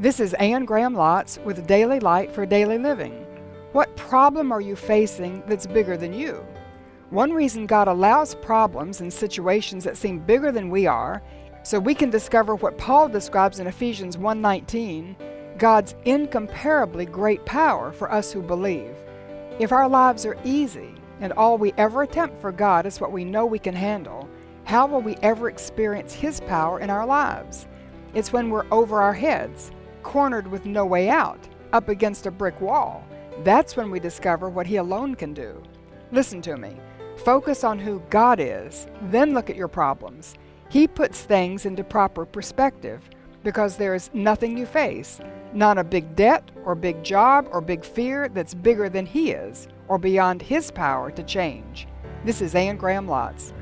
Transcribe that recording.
This is Anne Graham Lotz with Daily Light for Daily Living. What problem are you facing that's bigger than you? One reason God allows problems and situations that seem bigger than we are, so we can discover what Paul describes in Ephesians 1:19, God's incomparably great power for us who believe. If our lives are easy and all we ever attempt for God is what we know we can handle, how will we ever experience His power in our lives? It's when we're over our heads, cornered with no way out, up against a brick wall. That's when we discover what He alone can do. Listen to me. Focus on who God is, then look at your problems. He puts things into proper perspective because there is nothing you face, not a big debt or big job or big fear that's bigger than He is or beyond His power to change. This is Anne Graham Lotz.